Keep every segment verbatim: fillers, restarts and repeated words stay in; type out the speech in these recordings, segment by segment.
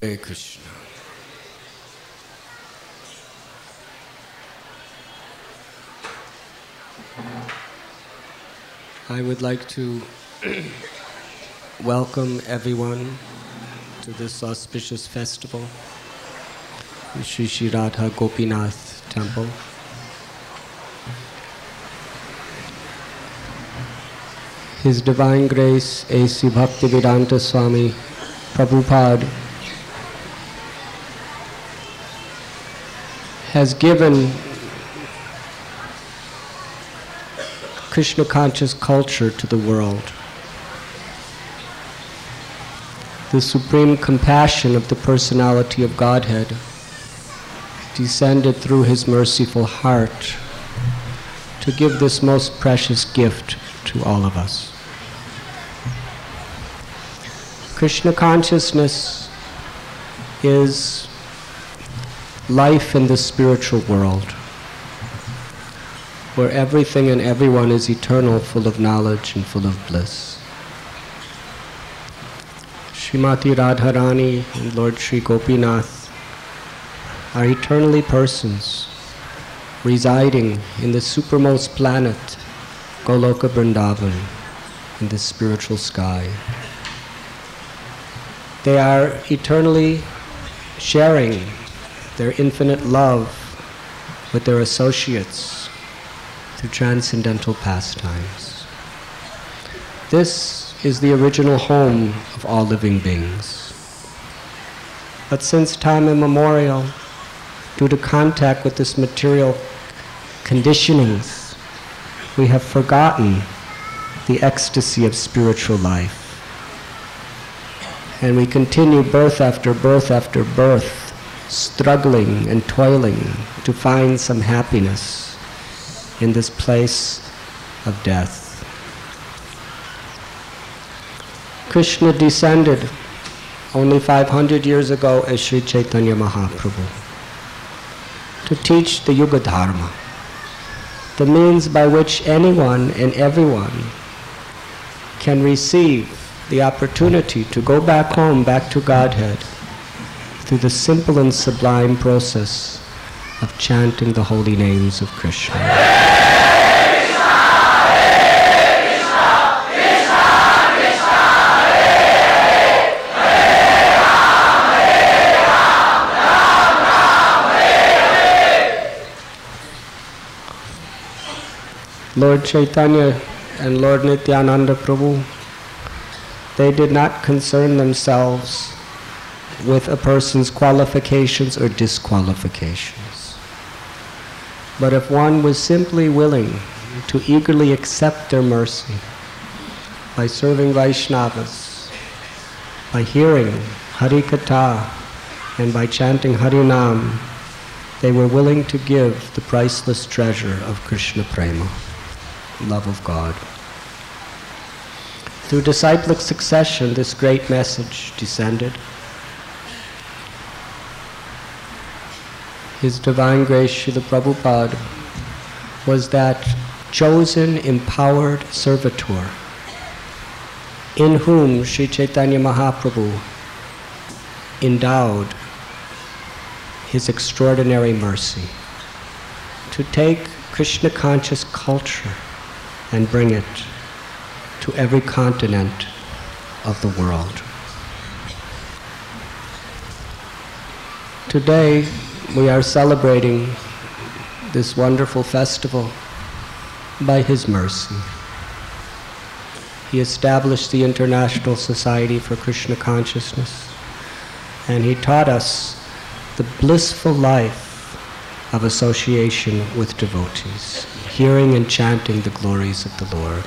Hare Krishna. I would like to welcome everyone to this auspicious festival, the Sri Sri Radha Gopinath Temple. His Divine Grace A C Bhaktivedanta Swami Prabhupada has given Krishna conscious culture to the world. The supreme compassion of the personality of Godhead descended through his merciful heart to give this most precious gift to all of us. Krishna consciousness is life in the spiritual world, where everything and everyone is eternal, full of knowledge and full of bliss. Srimati Radharani and Lord Sri Gopinath are eternally persons residing in the supermost planet, Goloka Vrindavan, in the spiritual sky. They are eternally sharing their infinite love with their associates through transcendental pastimes. This is the original home of all living beings. But since time immemorial, due to contact with this material conditionings, we have forgotten the ecstasy of spiritual life. And we continue birth after birth after birth, struggling and toiling to find some happiness in this place of death. Krishna descended only five hundred years ago as Sri Chaitanya Mahaprabhu to teach the Yuga Dharma, the means by which anyone and everyone can receive the opportunity to go back home, back to Godhead, through the simple and sublime process of chanting the holy names of Krishna. Hare Krishna, Hare Krishna, Krishna Krishna, Hare Hare, Hare Ram, Hare Ram, Ram Ram, Hare Hare. Lord Chaitanya and Lord Nityananda Prabhu, they did not concern themselves with a person's qualifications or disqualifications. But if one was simply willing to eagerly accept their mercy by serving Vaishnavas, by hearing Hari Katha, and by chanting Hari Nam, they were willing to give the priceless treasure of Krishna Prema, love of God. Through disciplic succession, this great message descended. His Divine Grace Srila Prabhupada was that chosen, empowered servitor in whom Sri Chaitanya Mahaprabhu endowed his extraordinary mercy to take Krishna conscious culture and bring it to every continent of the world. Today, we are celebrating this wonderful festival by his mercy. He established the International Society for Krishna Consciousness, and he taught us the blissful life of association with devotees, hearing and chanting the glories of the Lord.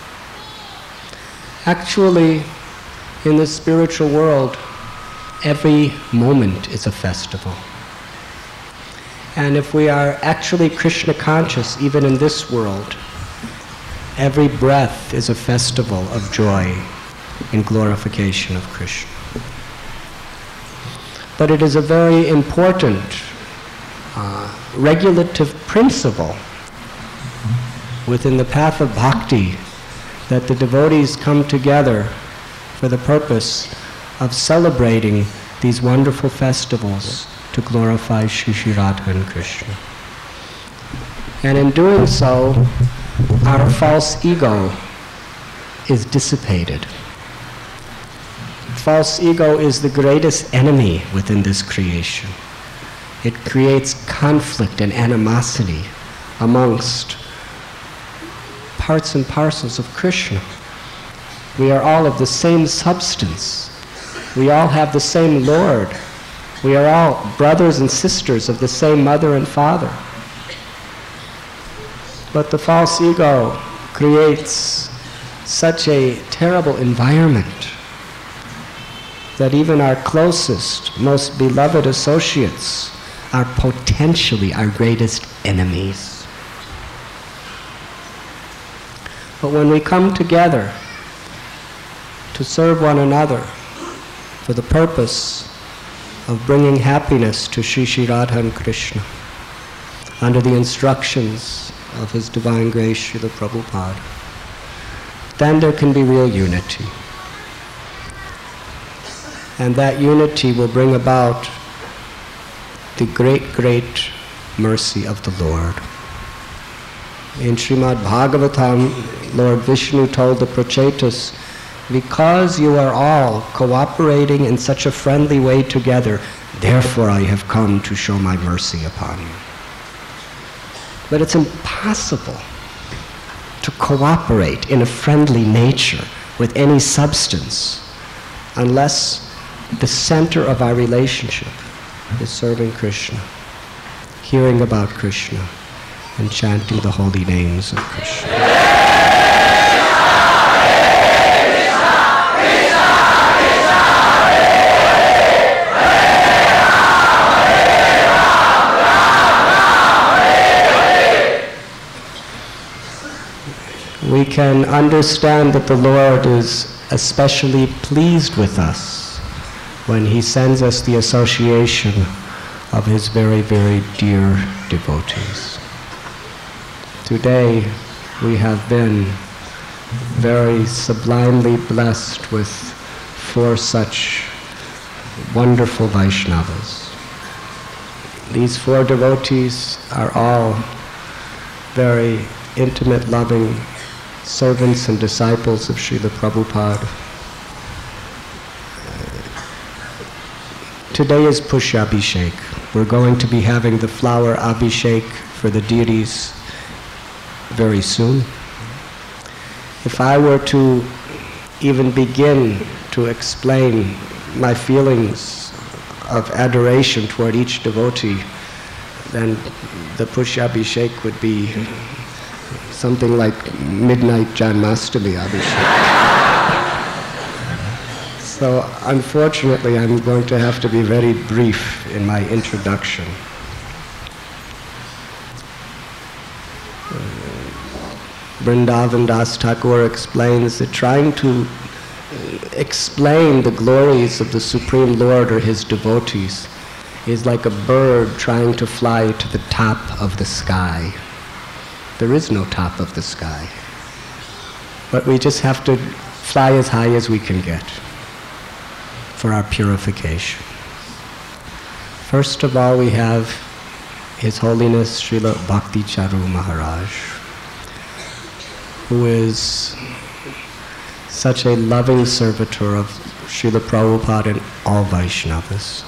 Actually, in the spiritual world, every moment is a festival. And if we are actually Krishna conscious, even in this world, every breath is a festival of joy and glorification of Krishna. But it is a very important uh, regulative principle within the path of bhakti that the devotees come together for the purpose of celebrating these wonderful festivals to glorify Shri Shri Radha and Krishna. And in doing so, our false ego is dissipated. False ego is the greatest enemy within this creation. It creates conflict and animosity amongst parts and parcels of Krishna. We are all of the same substance. We all have the same Lord. We are all brothers and sisters of the same mother and father. But the false ego creates such a terrible environment that even our closest, most beloved associates are potentially our greatest enemies. But when we come together to serve one another for the purpose of bringing happiness to Shri Shri Radha and Krishna, under the instructions of His Divine Grace, Srila Prabhupada, then there can be real unity. And that unity will bring about the great, great mercy of the Lord. In Srimad Bhagavatam, Lord Vishnu told the Prachetas, because you are all cooperating in such a friendly way together, therefore I have come to show my mercy upon you. But it's impossible to cooperate in a friendly nature with any substance unless the center of our relationship is serving Krishna, hearing about Krishna, and chanting the holy names of Krishna. We can understand that the Lord is especially pleased with us when He sends us the association of His very, very dear devotees. Today, we have been very sublimely blessed with four such wonderful Vaishnavas. These four devotees are all very intimate, loving servants and disciples of Srila Prabhupada. Today is Pushyabhishek. We're going to be having the flower Abhishek for the deities very soon. If I were to even begin to explain my feelings of adoration toward each devotee, then the Pushyabhishek would be something like midnight Janmashtami Abhishek. So unfortunately, I'm going to have to be very brief in my introduction. Vrindavan Das Thakur explains that trying to explain the glories of the Supreme Lord or His devotees is like a bird trying to fly to the top of the sky. There is no top of the sky. But we just have to fly as high as we can get for our purification. First of all, we have His Holiness Srila Bhakti Charu Maharaj, who is such a loving servitor of Srila Prabhupada and all Vaishnavas.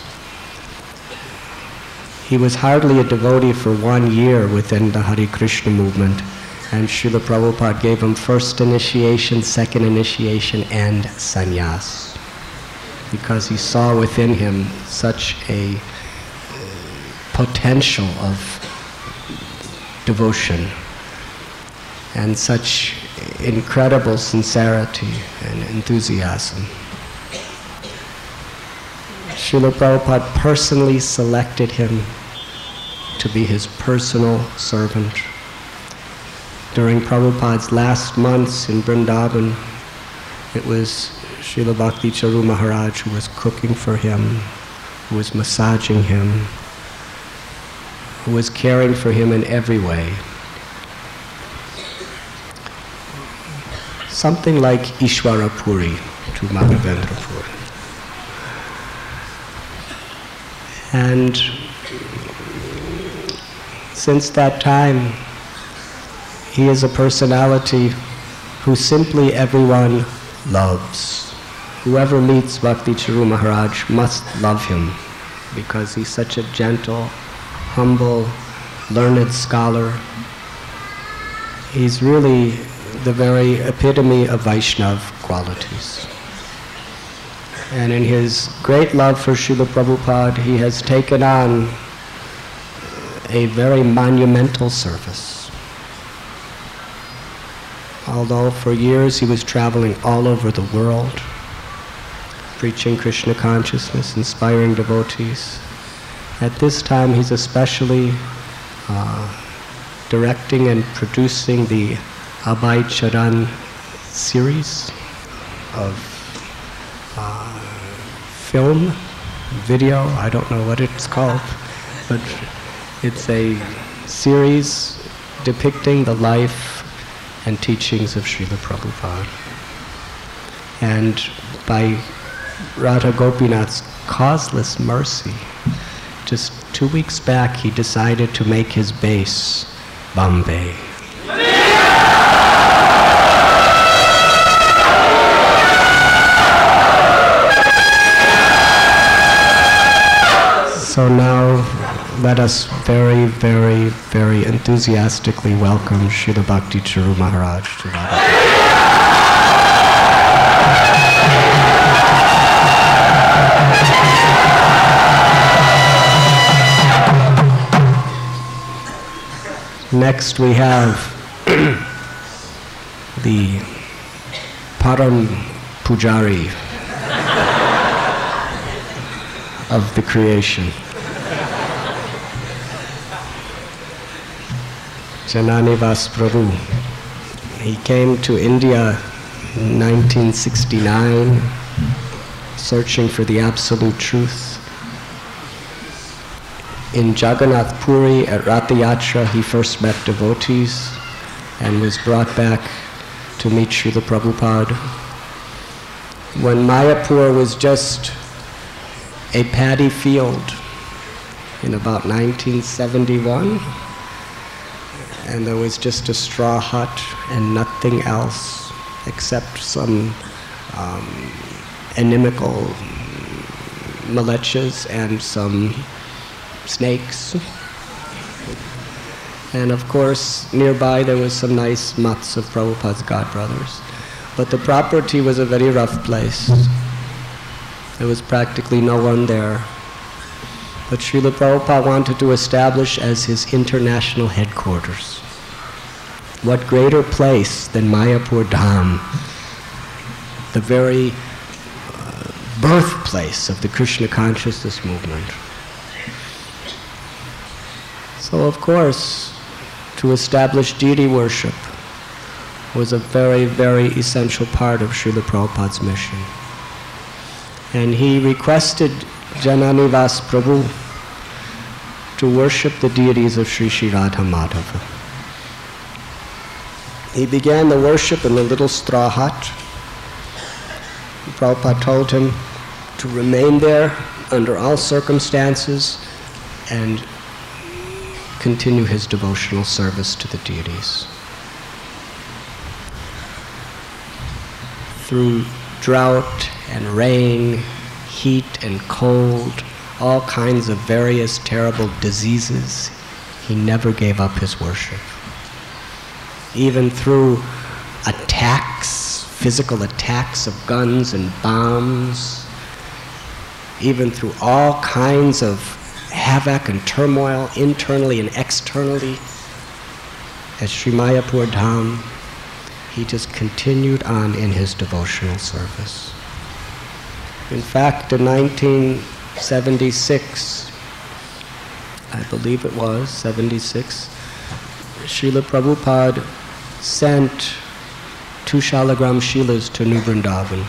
He was hardly a devotee for one year within the Hare Krishna movement, and Srila Prabhupada gave him first initiation, second initiation, and sannyas, because he saw within him such a potential of devotion and such incredible sincerity and enthusiasm. Srila Prabhupada personally selected him to be his personal servant. During Prabhupada's last months in Vrindavan, it was Srila Bhakti Charu Maharaj who was cooking for him, who was massaging him, who was caring for him in every way. Something like Ishwara Puri to Madhavendra Puri. And since that time, he is a personality who simply everyone loves. Whoever meets Bhakti Charu Maharaj must love him because he's such a gentle, humble, learned scholar. He's really the very epitome of Vaishnava qualities. And in his great love for Srila Prabhupada, he has taken on a very monumental service. Although for years he was traveling all over the world, preaching Krishna consciousness, inspiring devotees, at this time he's especially uh, directing and producing the Abhay Charan series of uh, film, video, I don't know what it's called, but it's a series depicting the life and teachings of Srila Prabhupada. And by Radha Gopinath's causeless mercy, just two weeks back he decided to make his base Bombay. So now let us very, very, very enthusiastically welcome Srila Bhakti Charu Maharaj to Radha. Next we have the Param Pujari of the creation, Jananivas Prabhu. He came to India in nineteen sixty-nine, searching for the absolute truth. In Jagannath Puri at Ratha Yatra, he first met devotees and was brought back to meet Srila Prabhupada. When Mayapur was just a paddy field in about nineteen seventy-one, and there was just a straw hut and nothing else except some um, inimical malechas and some snakes. And of course, nearby there was some nice mutts of Prabhupada's godbrothers. But the property was a very rough place. There was practically no one there. But Srila Prabhupada wanted to establish as his international headquarters. What greater place than Mayapur Dham, the very uh, birthplace of the Krishna consciousness movement. So of course, to establish deity worship was a very, very essential part of Srila Prabhupada's mission. And he requested Jananivas Prabhu to worship the deities of Sri Sri Radha Madhava. He began the worship in the little straw hut. Prabhupada told him to remain there under all circumstances and continue his devotional service to the deities. Through drought and rain, heat and cold, all kinds of various terrible diseases, he never gave up his worship. Even through attacks, physical attacks of guns and bombs, even through all kinds of havoc and turmoil internally and externally, at Sri Mayapur Dham, he just continued on in his devotional service. In fact, in nineteen seventy-six, I believe it was, seventy-six, Srila Prabhupada sent two Shalagram Shilas to New Vrindavan.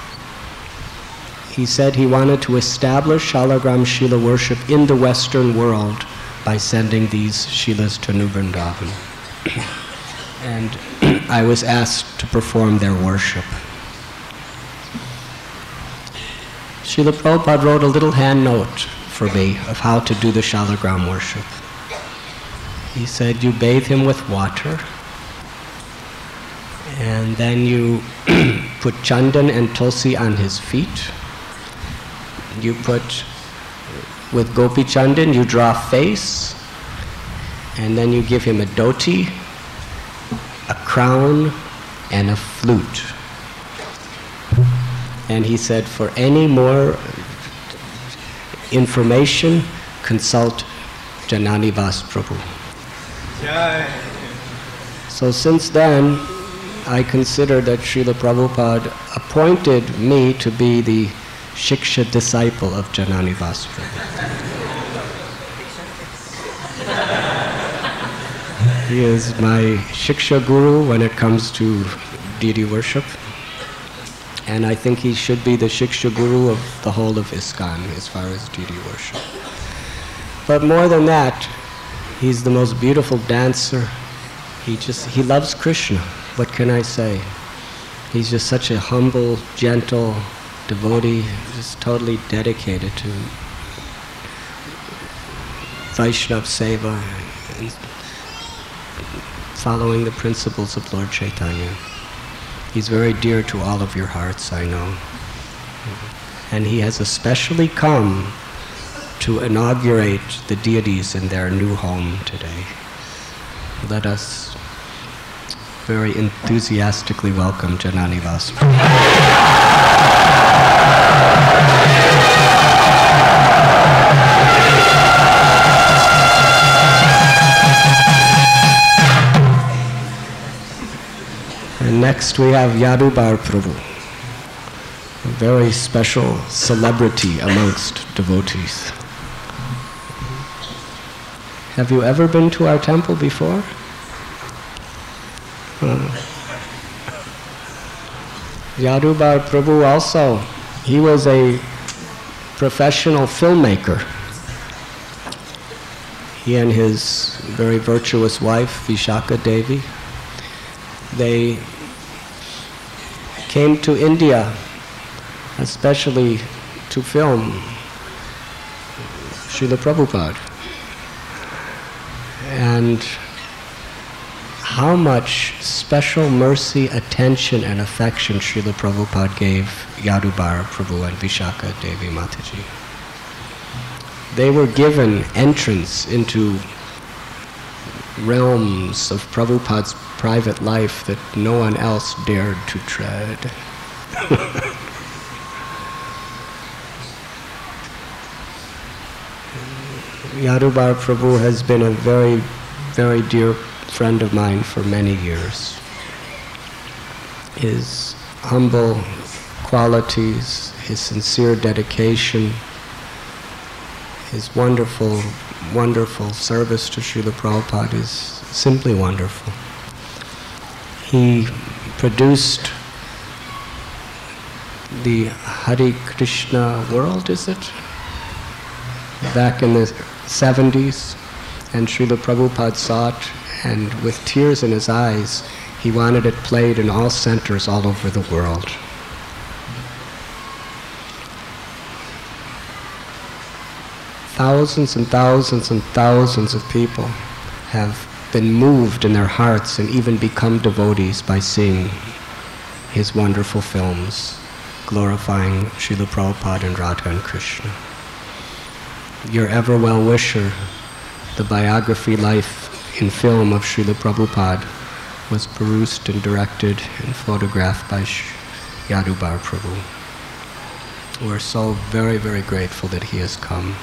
He said he wanted to establish Shalagram Shila worship in the Western world by sending these Shilas to New Vrindavan. And I was asked to perform their worship. Srila Prabhupada wrote a little hand note for me of how to do the Shalagram worship. He said, you bathe him with water, and then you put chandan and tulsi on his feet. You put, with gopi chandan, you draw a face, and then you give him a dhoti, a crown, and a flute. And he said, for any more information, consult Janani Vas Prabhu. So since then, I consider that Srila Prabhupada appointed me to be the Shiksha disciple of Janani Vas Prabhu. He is my Shiksha guru when it comes to deity worship. And I think he should be the Shiksha guru of the whole of ISKCON as far as deity worship. But more than that, he's the most beautiful dancer. He just, he loves Krishna. What can I say? He's just such a humble, gentle devotee, just totally dedicated to Vaishnava Seva and following the principles of Lord Chaitanya. He's very dear to all of your hearts, I know. And he has especially come to inaugurate the deities in their new home today. Let us very enthusiastically welcome Janani Vas Prabhu. And next we have Yadubar Prabhu, a very special celebrity amongst devotees. Have you ever been to our temple before? Uh, Yadubar Prabhu also, he was a professional filmmaker. He and his very virtuous wife, Vishaka Devi, they came to India especially to film Srila Prabhupada. And how much special mercy, attention, and affection Srila Prabhupada gave Yadubar Prabhu and Vishaka Devi Mataji. They were given entrance into realms of Prabhupada's private life that no one else dared to tread. Yadubar Prabhu has been a very, very dear friend of mine for many years. His humble qualities, his sincere dedication, his wonderful, wonderful service to Srila Prabhupada is simply wonderful. He produced the Hare Krishna world, is it? Back in the seventies, and Srila Prabhupada saw it, and with tears in his eyes, he wanted it played in all centers all over the world. Thousands and thousands and thousands of people have been moved in their hearts and even become devotees by seeing his wonderful films glorifying Srila Prabhupada and Radha and Krishna. Your ever well-wisher, the biography life in film of Srila Prabhupada, was produced and directed and photographed by Yadubar Prabhu. We're so very, very grateful that he has come.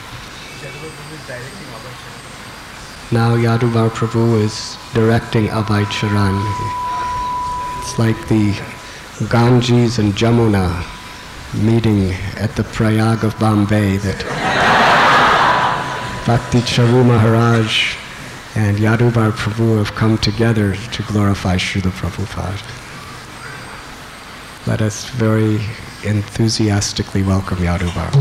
Now Yadubar Prabhu is directing Abhay Charan. It's like the Ganges and Jamuna meeting at the Prayag of Bombay, that Bhakti Charu Maharaj and Yadubar Prabhu have come together to glorify Srila Prabhupada. Let us very enthusiastically welcome Yadubar.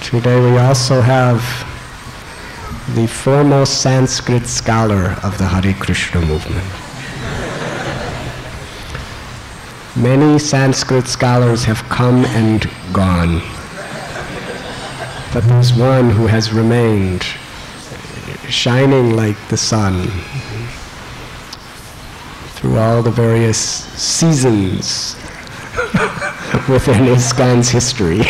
Today we also have the foremost Sanskrit scholar of the Hare Krishna movement. Many Sanskrit scholars have come and gone, but there's one who has remained, shining like the sun through all the various seasons within ISKCON's history.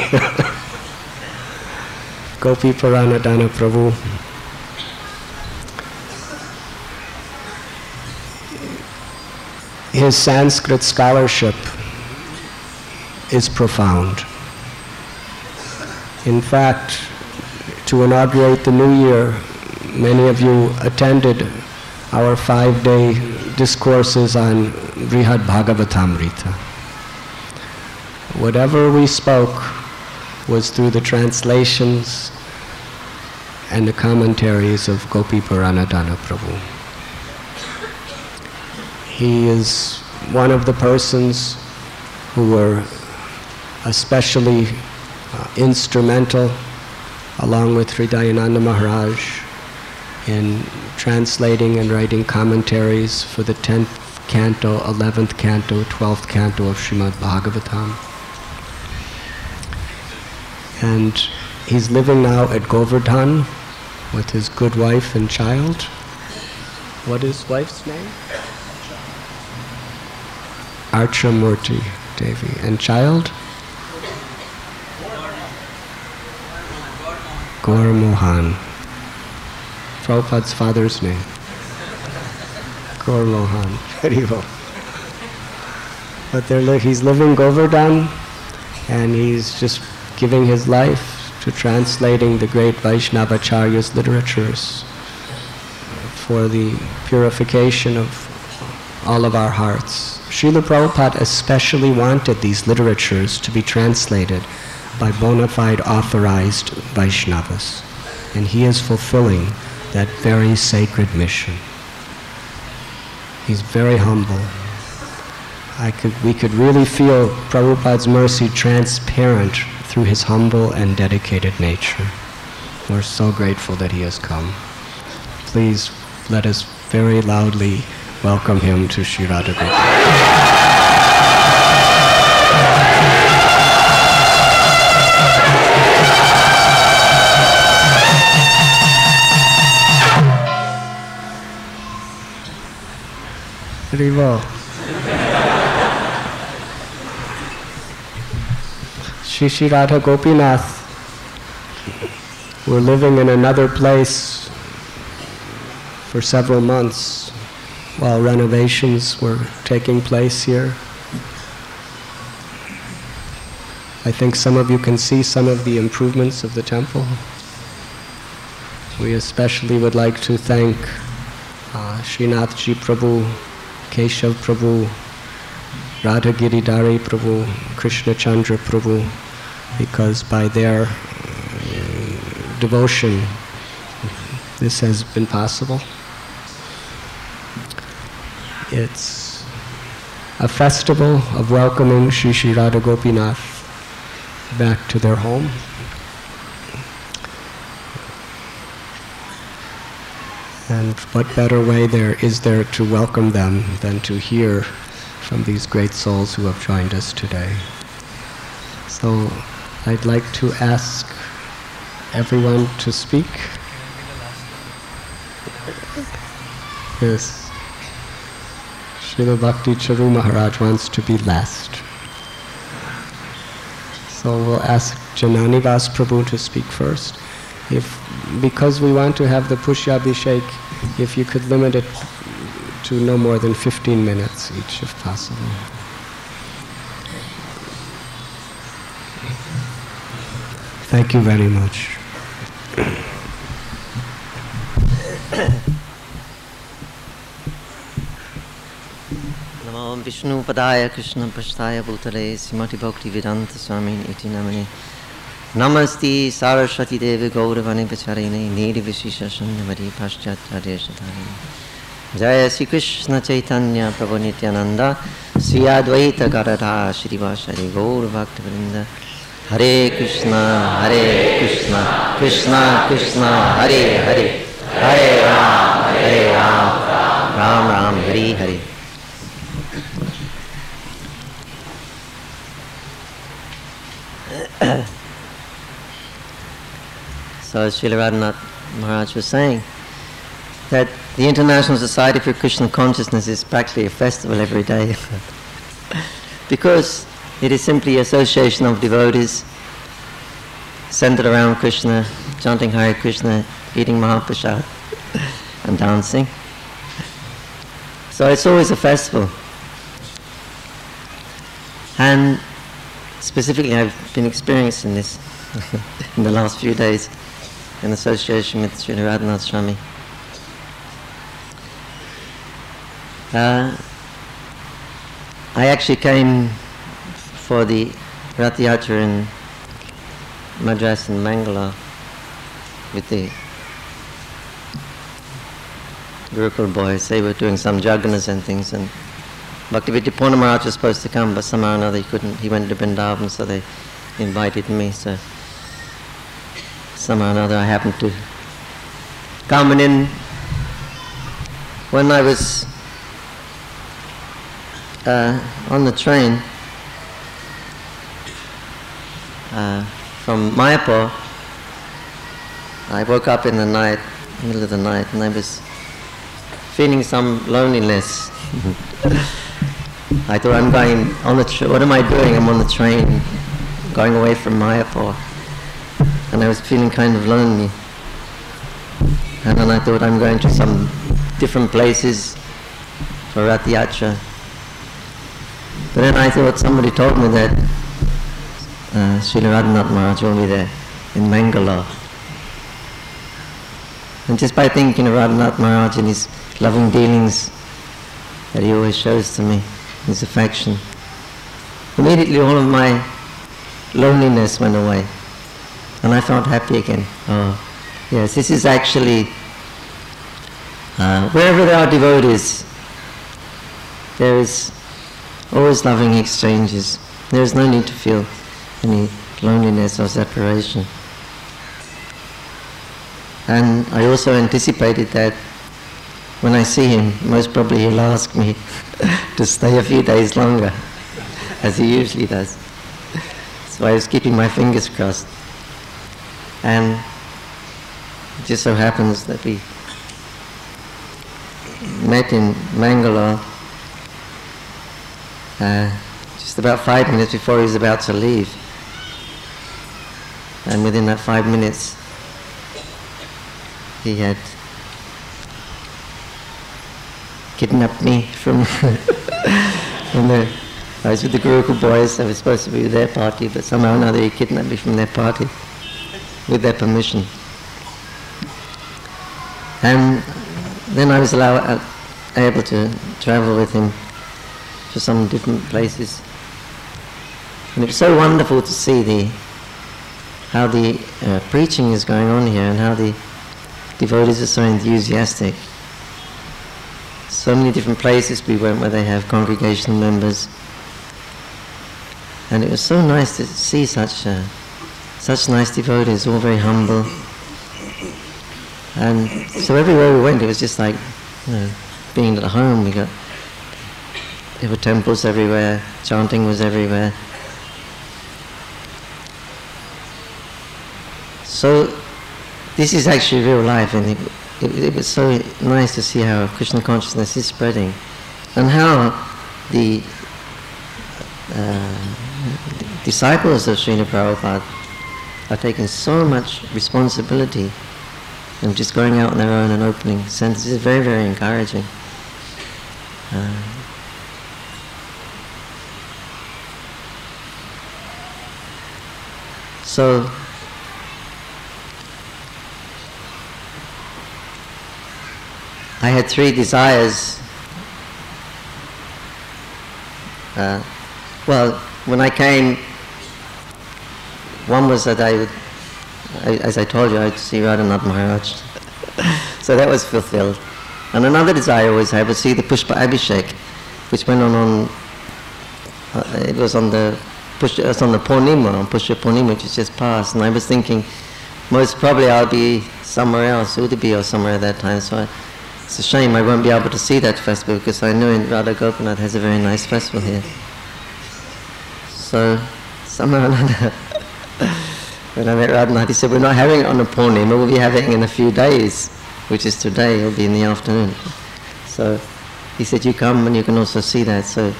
Gopi Puranadhana Prabhu. His Sanskrit scholarship is profound. In fact, to inaugurate the new year, many of you attended our five-day discourses on Brihad Bhagavatamrita. Whatever we spoke was through the translations and the commentaries of Gopi Puranadhana Prabhu. He is one of the persons who were especially uh, instrumental, along with Hridayananda Maharaj, in translating and writing commentaries for the tenth canto, eleventh canto, twelfth canto of Srimad Bhagavatam. And he's living now at Govardhan with his good wife and child. What is wife's name? Archamurti Devi. And child? Gaur Mohan. Prabhupada's father's name. Gaur Mohan. Very well. But they're li he's living Govardhan, and he's just giving his life to translating the great Vaishnavacharya's literatures for the purification of all of our hearts. Srila Prabhupada especially wanted these literatures to be translated by bona fide authorized Vaishnavas, and he is fulfilling that very sacred mission. He's very humble. I could, we could really feel Prabhupada's mercy transparent through his humble and dedicated nature. We're so grateful that he has come. Please let us very loudly welcome him to Sri Radha Gopinath. Very well. Shri Shri Radha Gopinath were living in another place for several months while renovations were taking place here. I think some of you can see some of the improvements of the temple. We especially would like to thank uh, Srinathji Prabhu, Keshav Prabhu, Radha Giridhari Prabhu, Krishna Chandra Prabhu, because by their uh, devotion this has been possible. It's a festival of welcoming Shri Shri Radha Gopinath back to their home. And what better way there is there to welcome them than to hear from these great souls who have joined us today. So I'd like to ask everyone to speak. Yes. Srila Bhakti Charu Maharaj wants to be last. So we'll ask Jananivas Prabhu to speak first. If, because we want to have the Pushyabhishek, if you could limit it to no more than fifteen minutes each, if possible. Thank you very much. Namo Vishnu Padaya Krishna Pashtaya Bhutale Srimati Bhakti Vedanta Swamin Iti Namane Namaste Saraswati Devi Gauravani Pacharine Niri Vishisha Shanyavari Paschatya Shatharine Jaya Sri Krishna Chaitanya Prabhu Nityananda Sri Advaita Gadadhara Shrivasari Gaur Bhakta Vrinda Hare Krishna, Hare Krishna, Krishna Krishna, Hare Hare, Hare Ram, Hare Ram, Ram Ram, Hare Hare. So as Srila Radhanath Maharaj was saying, that the International Society for Krishna Consciousness is practically a festival every day. Because it is simply association of devotees centered around Krishna, chanting Hare Krishna, eating Mahaprasad, and dancing. So it's always a festival. And specifically I've been experiencing this in the last few days in association with Srila Radhanath Swami. Uh, I actually came for the Rath Yatra in Madras and Mangalore with the Gurukul boys. They were doing some jaganas and things, and Bhaktivedanta Purna Maharaj was supposed to come, but somehow or another he couldn't. He went to Vrindavan, so they invited me. So somehow or another I happened to come, and in when I was uh, on the train uh, from Mayapur, I woke up in the night, middle of the night, and I was feeling some loneliness. I thought, I'm going on the train, what am I doing? I'm on the train, going away from Mayapur. And I was feeling kind of lonely. And then I thought, I'm going to some different places for Rath Yatra. But then I thought, somebody told me that uh, Srila Radhanath Maharaj will be there in Mangalore. And just by thinking of Radhanath Maharaj and his loving dealings that he always shows to me, his affection, immediately all of my loneliness went away. And I felt happy again. Oh, yes, this is actually, uh, wherever there are devotees, there is always loving exchanges. There is no need to feel any loneliness or separation. And I also anticipated that when I see him, most probably he'll ask me to stay a few days longer, as he usually does. So I was keeping my fingers crossed. And it just so happens that we met in Mangalore uh, just about five minutes before he was about to leave. And within that five minutes, he had kidnapped me from, from the, I was with the Gurukul boys. I was supposed to be with their party, but somehow or another he kidnapped me from their party with their permission. And then I was allowed, uh, able to travel with him to some different places. And it was so wonderful to see the, how the uh, preaching is going on here and how the devotees are so enthusiastic. So many different places we went where they have congregational members. And it was so nice to see such uh, such nice devotees, all very humble. And so everywhere we went, it was just like, you know, being at home. We got, there were temples everywhere, chanting was everywhere. So this is actually real life, and it, it, it was so nice to see how Krishna consciousness is spreading, and how the uh, disciples of Srila Prabhupada are taking so much responsibility and just going out on their own and opening centers. It's very, very encouraging. Uh, so, I had three desires. Uh, well, when I came, one was that I would, as I told you, I would see Radhanath Maharaj. So that was fulfilled. And another desire I always had was see the Pushpa Abhishek, which went on on, uh, it was on the Push, it's on the Purnima, on Pushya Purnima, which is just passed, and I was thinking, most probably I'll be somewhere else, Udupi or somewhere at that time, so I, it's a shame I won't be able to see that festival, because I know in Radha Gopinath has a very nice festival here. So, somehow or another, when I met Radhanath, he said, we're not having it on the Purnima, we'll be having it in a few days, which is today, it'll be in the afternoon. So, he said, you come and you can also see that, so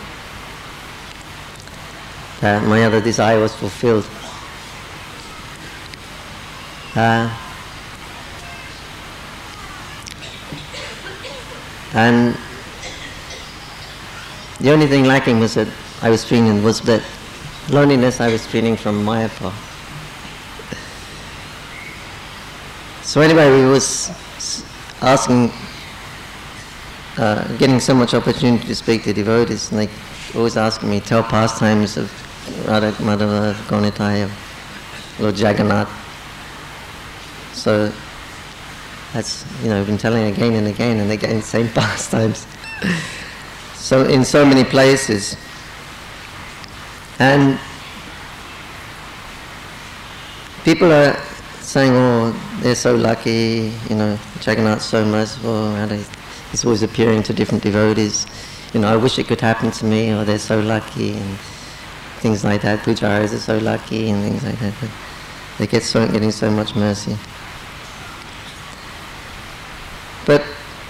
Uh, my other desire was fulfilled. Uh, and the only thing lacking was that I was feeling was that loneliness I was feeling from Mayapur. So anyway, we was asking, uh, getting so much opportunity to speak to devotees, and they always asking me, tell pastimes of Radha Madhava, Gaunitaya, Lord Jagannath. So that's, you know, I've been telling again and again and again the same pastimes. So in so many places. And people are saying, oh, they're so lucky, you know, Jagannath's so merciful, Radha, he's always appearing to different devotees. You know, I wish it could happen to me, or they're so lucky, and things like that. Pujaris are so lucky, and things like that. But they get so, getting so much mercy. But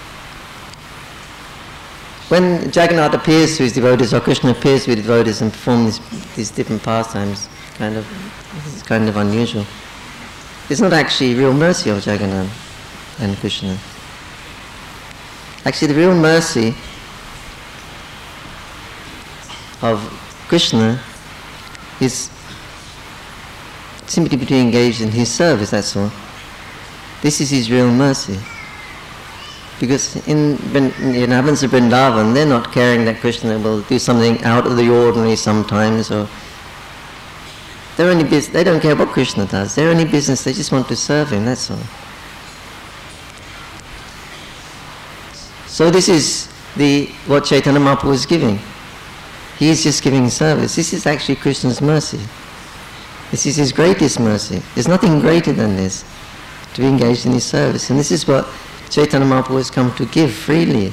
when Jagannath appears to his devotees, or Krishna appears to his devotees and performs these, these different pastimes, kind of, it's kind of unusual. It's not actually real mercy of Jagannath and Krishna. Actually, the real mercy of Krishna is simply to be engaged in his service, that's all. This is his real mercy. Because in the inhabitants of Vrindavan, they're not caring that Krishna will do something out of the ordinary sometimes, or they're only bus- they don't care what Krishna does. Their only business, they just want to serve him, that's all. So this is the what Chaitanya Mahaprabhu is giving. He is just giving service. This is actually Krishna's mercy. This is his greatest mercy. There's nothing greater than this, to be engaged in his service. And this is what Chaitanya Mahaprabhu has come to give freely.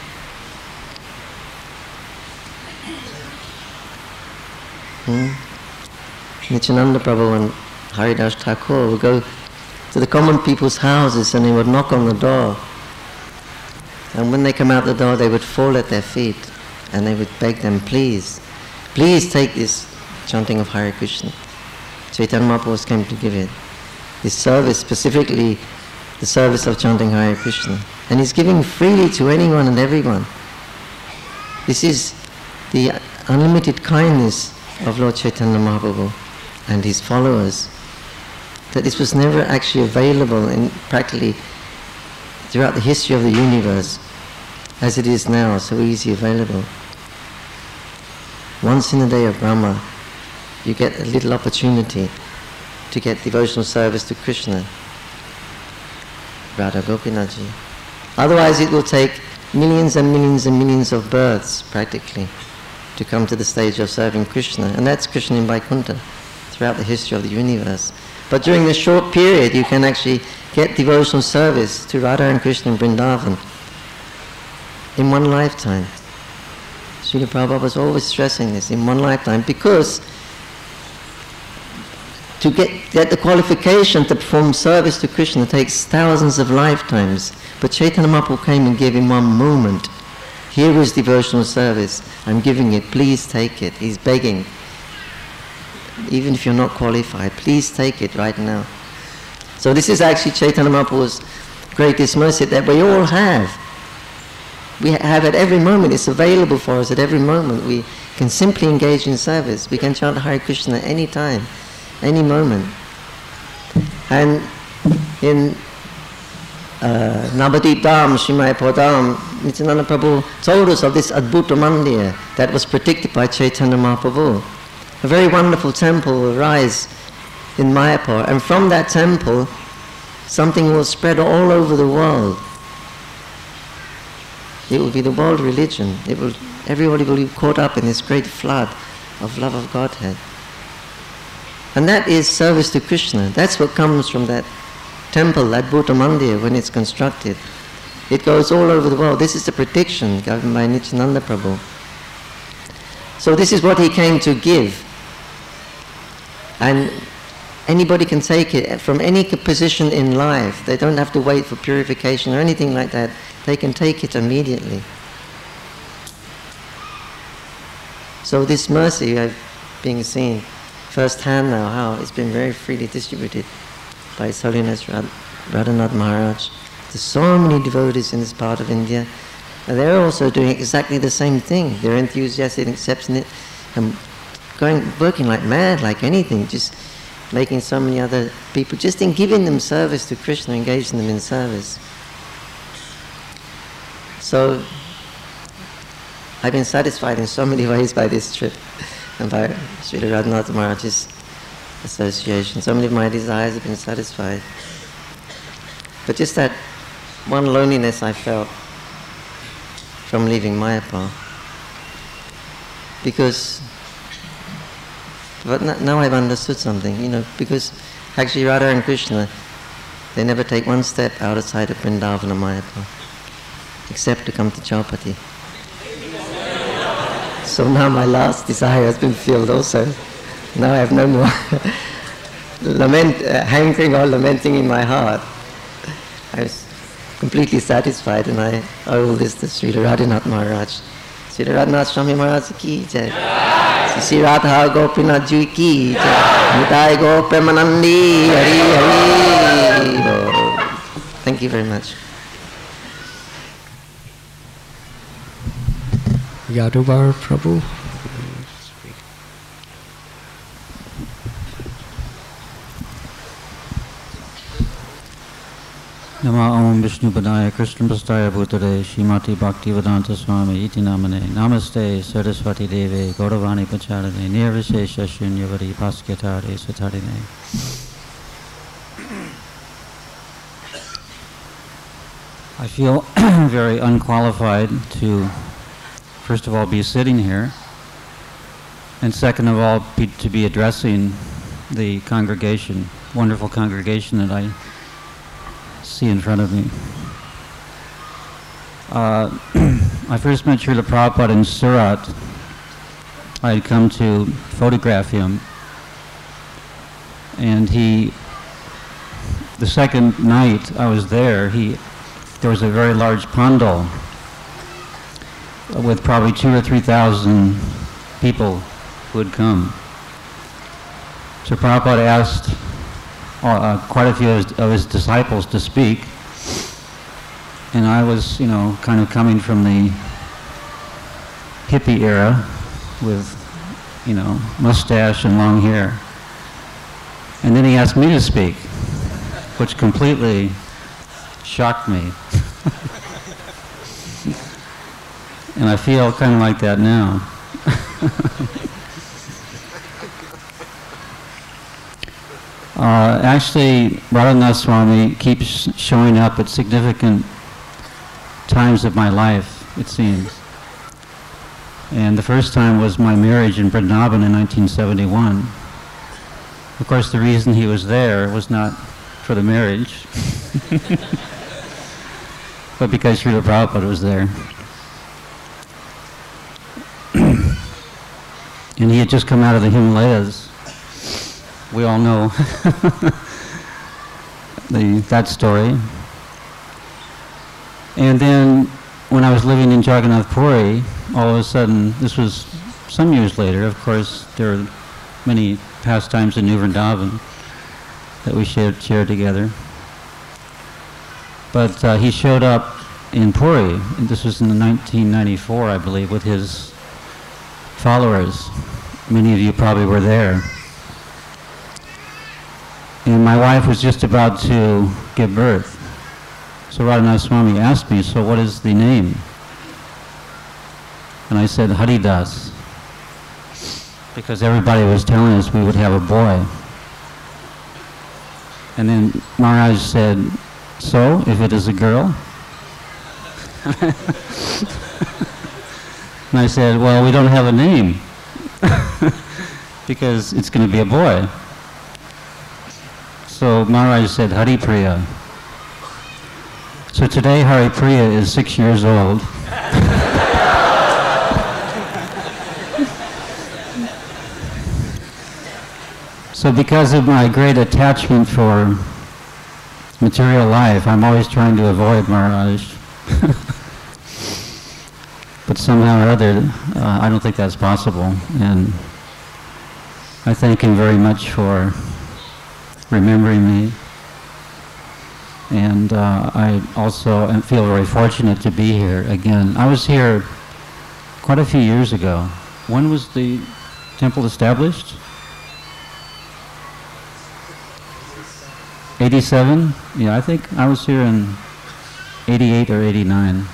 Hmm? Nityananda Prabhu and Haridas Thakur would go to the common people's houses and they would knock on the door. And when they come out the door, they would fall at their feet and they would beg them, please, please take this chanting of Hare Krishna. Chaitanya Mahaprabhu came to give it. This service, specifically the service of chanting Hare Krishna. And he's giving freely to anyone and everyone. This is the unlimited kindness of Lord Chaitanya Mahaprabhu and his followers. That this was never actually available in practically throughout the history of the universe as it is now, so easy available. Once in a day of Brahma, you get a little opportunity to get devotional service to Krishna, Radha Gopinathji. Otherwise it will take millions and millions and millions of births, practically, to come to the stage of serving Krishna. And that's Krishna in Vaikuntha, throughout the history of the universe. But during this short period, you can actually get devotional service to Radha and Krishna in Vrindavan in one lifetime. Srila Prabhupada was always stressing this, in one lifetime, because to get, get the qualification to perform service to Krishna takes thousands of lifetimes. But Chaitanya Mahaprabhu came and gave in one moment. Here is devotional service. I'm giving it. Please take it. He's begging. Even if you're not qualified, please take it right now. So this is actually Chaitanya Mahaprabhu's greatest mercy that we all have. We have at every moment. It's available for us at every moment. We can simply engage in service. We can chant Hare Krishna any time, any moment. And in uh, Navadip Dham, Srimad Padam, Nityananda Prabhu told us of this Adbhuta Mandir that was predicted by Chaitanya Mahaprabhu. A very wonderful temple will rise in Mayapur, and from that temple something will spread all over the world. It will be the world religion. It will, everybody will be caught up in this great flood of love of Godhead. And that is service to Krishna. That's what comes from that temple, that Bhuta Mandir, when it's constructed. It goes all over the world. This is the prediction given by Nityananda Prabhu. So this is what he came to give. And anybody can take it from any position in life. They don't have to wait for purification or anything like that. They can take it immediately. So this mercy I've been seeing firsthand now, how it's been very freely distributed by His Holiness Rad- Radhanath Maharaj. There's so many devotees in this part of India, and they're also doing exactly the same thing. They're enthusiastic in accepting it and going, working like mad, like anything, just making so many other people, just in giving them service to Krishna, engaging them in service. So I've been satisfied in so many ways by this trip and by Srila Radhanath Maharaj's association. So many of my desires have been satisfied. But just that one loneliness I felt from leaving Mayapur. Because, but now I've understood something, you know, because actually Radha and Krishna, they never take one step outside of Vrindavan or Mayapur, except to come to Chaupati. So now my last desire has been filled also. Now I have no more lament, uh, hankering or lamenting in my heart. I was completely satisfied, and I owe all this to Srila Radhanath Maharaj. Srila Radhanath Swami Maharaj ki jai. Sri Radha Gopinath Ji ki jai. Nitai Gopremanandi Hari Hari. Thank you very much. Yaduvar Prabhu. Nama Om Vishnu Padaya Krishna Prastaya Bhutare Shrimati Bhaktivedanta Swami Iti Namane Namaste Saraswati Deve Gauravani Pacharane Nirvishesha Shunyavadi Paskatare Satarine. I feel very unqualified to, first of all, be sitting here, and second of all, be, to be addressing the congregation, wonderful congregation that I see in front of me. Uh, I first met Srila Prabhupada in Surat. I had come to photograph him, and he, the second night I was there, he, there was a very large pandal with probably two or three thousand people who had come. So Prabhupada asked Uh, quite a few of his, of his disciples to speak, and I was, you know, kind of coming from the hippie era with, you know, mustache and long hair. And then he asked me to speak, which completely shocked me. And I feel kind of like that now. Uh, actually, Radhanath Swami keeps showing up at significant times of my life, it seems. And the first time was my marriage in Vrindavan in nineteen seventy-one. Of course, the reason he was there was not for the marriage, but because Srila Prabhupada was there. And he had just come out of the Himalayas. We all know the, that story. And then when I was living in Jagannath Puri, all of a sudden, this was some years later, of course, there are many pastimes in New Vrindavan that we shared, shared together. But uh, he showed up in Puri, and this was in nineteen ninety-four, I believe, with his followers. Many of you probably were there. And my wife was just about to give birth. So Radhanath Swami asked me, so what is the name? And I said, Haridas. Because everybody was telling us we would have a boy. And then Maharaj said, so, if it is a girl? And I said, well, we don't have a name. Because it's going to be a boy. ago, Maharaj said Hari Priya. So today, Hari Priya is six years old. So because of my great attachment for material life, I'm always trying to avoid Maharaj. But somehow or other, uh, I don't think that's possible. And I thank him very much for remembering me. And uh, I also feel very fortunate to be here again. I was here quite a few years ago. When was the temple established? eighty-seven? Yeah, I think I was here in eighty-eight or eighty-nine.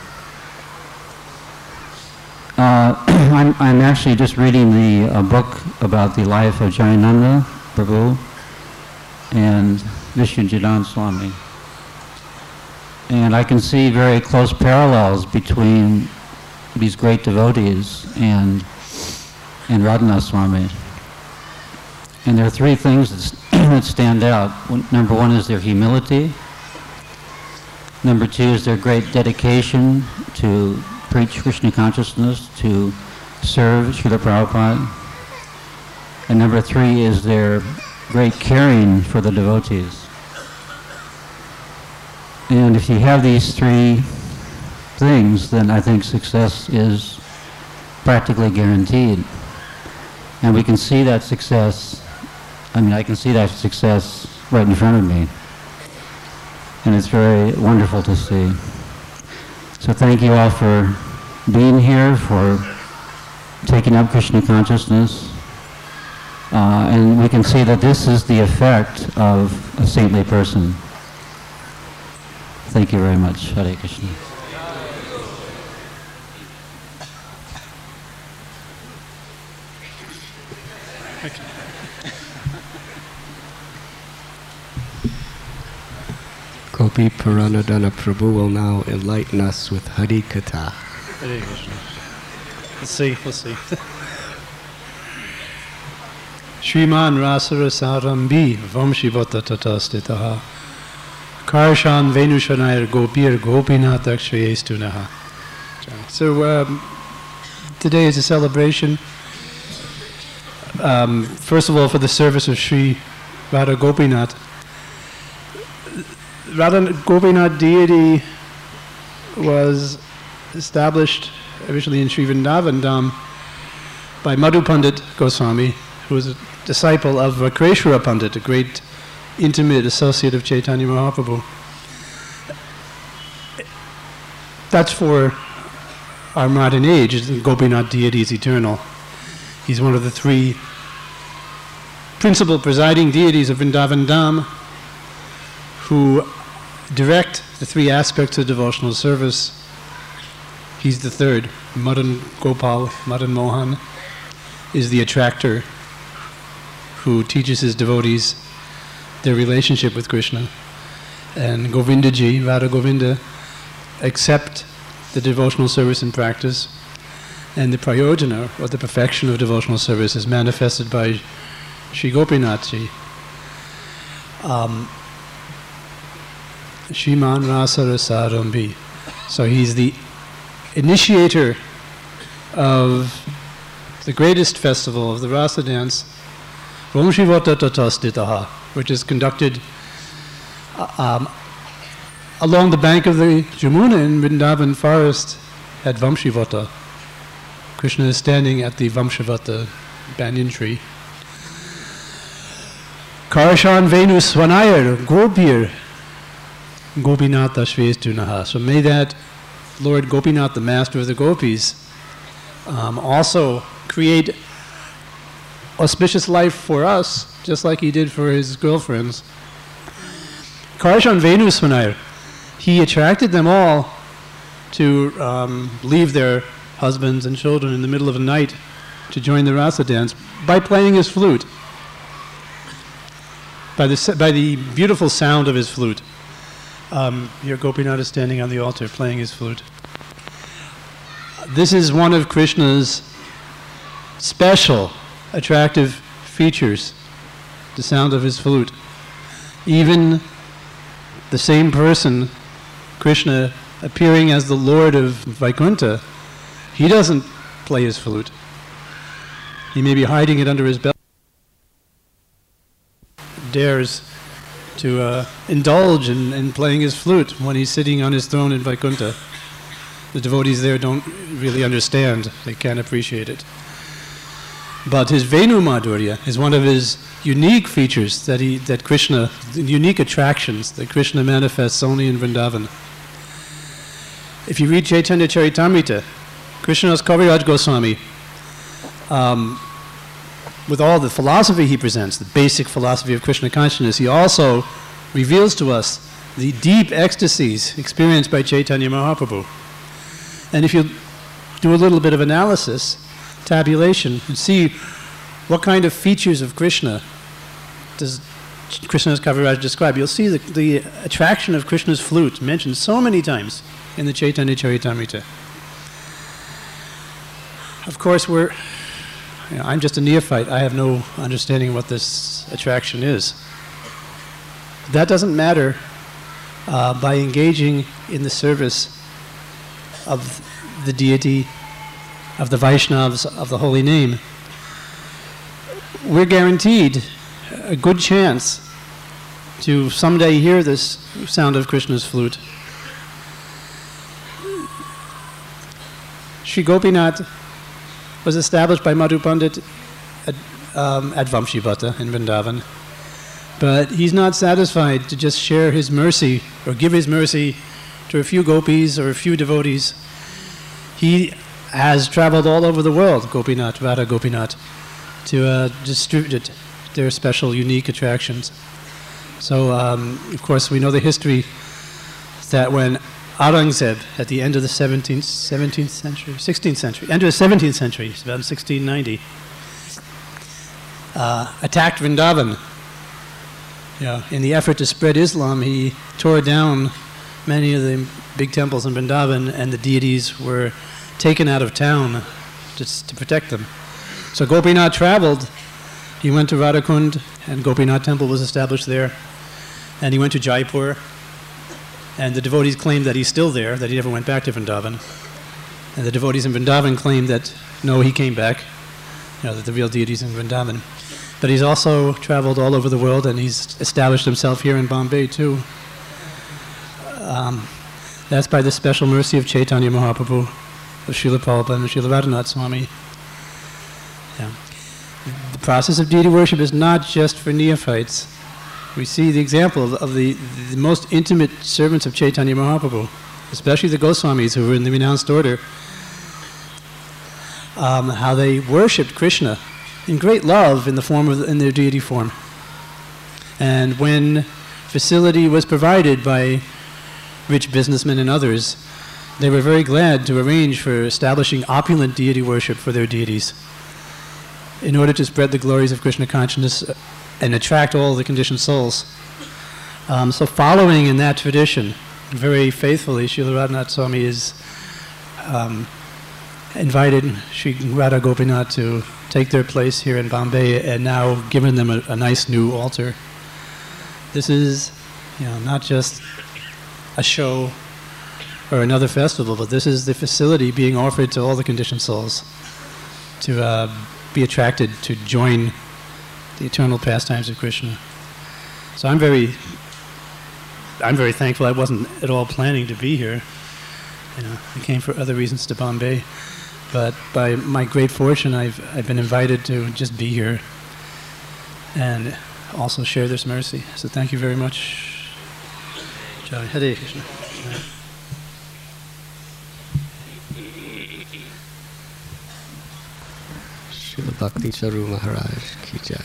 Uh, I'm, I'm actually just reading the uh, book about the life of Jayananda Prabhu and Vishnujanand Swami. And I can see very close parallels between these great devotees and, and Radhanath Swami. And there are three things that, that stand out. Number one is their humility. Number two is their great dedication to preach Krishna consciousness, to serve Srila Prabhupada. And number three is their great caring for the devotees. And if you have these three things, then I think success is practically guaranteed. And we can see that success, I mean, I can see that success right in front of me. And it's very wonderful to see. So thank you all for being here, for taking up Krishna consciousness. Uh, and we can see that this is the effect of a saintly person. Thank you very much. Hare Krishna. Gopi Puranadana Prabhu will now enlighten us with Hari Katha. Hare Krishna. Let's see, let's see. Shriman Rasara Sarambi Vamshivata Tatastitaha Karshan Venushanayar Gopir Gopinath Akshayestunaha. So um, today is a celebration, um, first of all, for the service of Sri Radha Gopinath. Radha Gopinath deity was established originally in Sri Vrindavan Dham by Madhu Pandit Goswami, who was a disciple of Vakreshwara Pandit, a great intimate associate of Chaitanya Mahaprabhu. That's for our modern age. The Gopinath deity is eternal. He's one of the three principal presiding deities of Vrindavan Dham who direct the three aspects of devotional service. He's the third. Madan Gopal, Madan Mohan, is the attractor who teaches his devotees their relationship with Krishna. And Govindaji, Radha Govinda, accept the devotional service in practice. And the prayojana, or the perfection of devotional service, is manifested by Sri Gopinathji. Um, Shriman Rasara Sarambi. So he's the initiator of the greatest festival of the Rasa dance, Vamshivata Tatastitaha, which is conducted uh, um, along the bank of the Jamuna in Vrindavan forest at Vamshivata. Krishna is standing at the Vamshivata banyan tree. Karshan Venu Swanayar Gopir Gopinath Ashvestunaha. So may that Lord Gopinath, the master of the gopis, um, also create auspicious life for us, just like he did for his girlfriends. Karshan Venu Swanayar, he attracted them all to um, leave their husbands and children in the middle of the night to join the rasa dance by playing his flute, by the, by the beautiful sound of his flute. Um, here Gopinath is standing on the altar playing his flute. This is one of Krishna's special attractive features, the sound of his flute. Even the same person, Krishna, appearing as the Lord of Vaikuntha, he doesn't play his flute. He may be hiding it under his belt. Dares to uh, indulge in, in playing his flute when he's sitting on his throne in Vaikuntha. The devotees there don't really understand. They can't appreciate it. But his Venu Madhurya is one of his unique features that he, that Krishna, unique attractions that Krishna manifests only in Vrindavan. If you read Chaitanya Charitamrita, Krishnadas Kaviraj Goswami, um, with all the philosophy he presents, the basic philosophy of Krishna consciousness, he also reveals to us the deep ecstasies experienced by Chaitanya Mahaprabhu. And if you do a little bit of analysis, tabulation, and see what kind of features of Krishna does Krishnadas Kaviraj describe, you'll see the, the attraction of Krishna's flute mentioned so many times in the Chaitanya Charitamrita. Of course, we're, you know, I'm just a neophyte. I have no understanding of what this attraction is. That doesn't matter. Uh, by engaging in the service of the deity, of the Vaishnavas, of the holy name, we're guaranteed a good chance to someday hear this sound of Krishna's flute. Sri Gopinath was established by Madhu Pandit at, um, at Vamshivata in Vrindavan. But he's not satisfied to just share his mercy or give his mercy to a few gopis or a few devotees. He has traveled all over the world, Gopinath, Radha Gopinath, to uh, distribute their special, unique attractions. So, um, of course, we know the history that when Aurangzeb, at the end of the seventeenth, seventeenth century, sixteenth century, end of the seventeenth century, it's about sixteen ninety, uh, attacked Vrindavan. Yeah, in the effort to spread Islam, he tore down many of the big temples in Vrindavan, and the deities were taken out of town just to protect them. So Gopinath traveled. He went to Radhakund, and Gopinath temple was established there. And he went to Jaipur, and the devotees claimed that he's still there, that he never went back to Vrindavan. And the devotees in Vrindavan claimed that, no, he came back, you know, that the real deity's in Vrindavan. But he's also traveled all over the world, and he's established himself here in Bombay, too. Um, that's by the special mercy of Chaitanya Mahaprabhu, of Srila Prabhupada and Srila Radhanath Swami. Yeah. The process of deity worship is not just for neophytes. We see the example of, of the, the most intimate servants of Chaitanya Mahaprabhu, especially the Goswamis who were in the renounced order, um, how they worshipped Krishna in great love in the form of in their deity form. And when facility was provided by rich businessmen and others, they were very glad to arrange for establishing opulent deity worship for their deities in order to spread the glories of Krishna consciousness and attract all the conditioned souls. Um, so following in that tradition, very faithfully, Srila Radhanath Swami is um, invited Sri Radha Gopinath to take their place here in Bombay, and now given them a, a nice new altar. This is, you know, not just a show or another festival, but this is the facility being offered to all the conditioned souls to uh, be attracted to join the eternal pastimes of Krishna. So I'm very, I'm very thankful. I wasn't at all planning to be here. You know, I came for other reasons to Bombay. But by my great fortune, I've, I've been invited to just be here and also share this mercy. So thank you very much. Jai Hare Krishna. Srila Bhakti Charu Maharaj ki jai.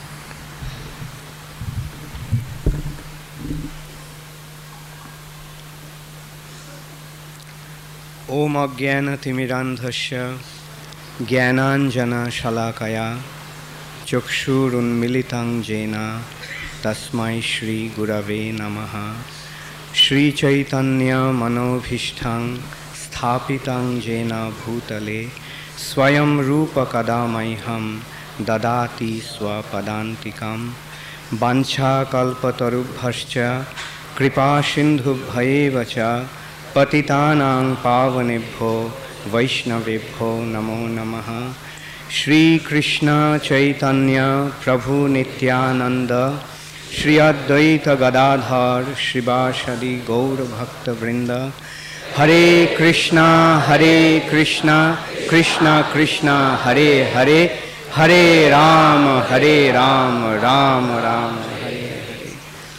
Om Ajnana Timirandhasya Jnananjana Shalakaya Chakshurunmilitang Jena Tasmai Shri Gurave Namaha Shri Chaitanya Manobhishthang Sthapitang Jena Bhutale Swayam Rupa Kadamaiham Dadati Swapadantikam Vancha kalpatarubhascha kripa sindhubhayeva cha patitanang pavanebho vaishnavebho namo namaha. Shri Krishna Chaitanya Prabhu Nityananda Shri Advaita Gadadhar Shrivasadi Gaur Bhakta Vrinda. Hare Krishna, Hare Krishna, Krishna Krishna, Hare Hare, Hare Ram, Hare Ram, Ram Ram, Hare Hare.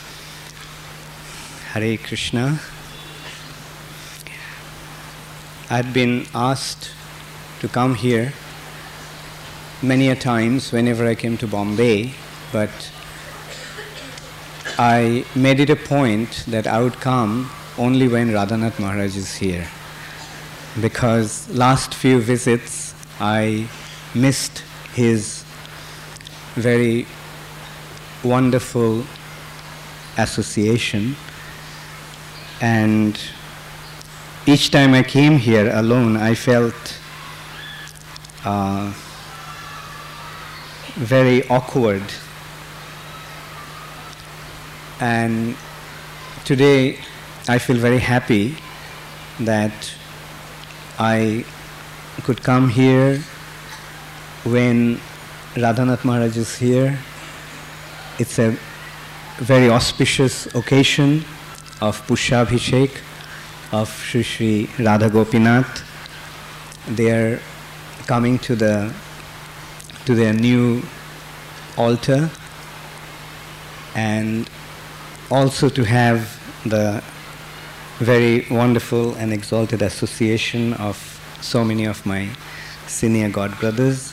Hare Krishna. I'd been asked to come here many a times whenever I came to Bombay, but I made it a point that I would come only when Radhanath Maharaj is here, because last few visits I missed his very wonderful association, and each time I came here alone I felt uh, very awkward. And today I feel very happy that I could come here when Radhanath Maharaj is here. It's a very auspicious occasion of Pushabhishek of Shri Shri Radha Gopinath. They are coming to the to their new altar, and also to have the very wonderful and exalted association of so many of my senior god brothers.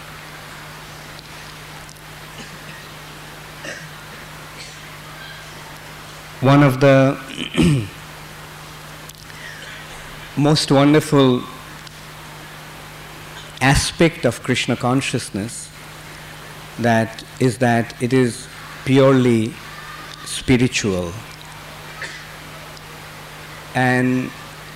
One of the most wonderful aspect of Krishna consciousness that is that it is purely spiritual, and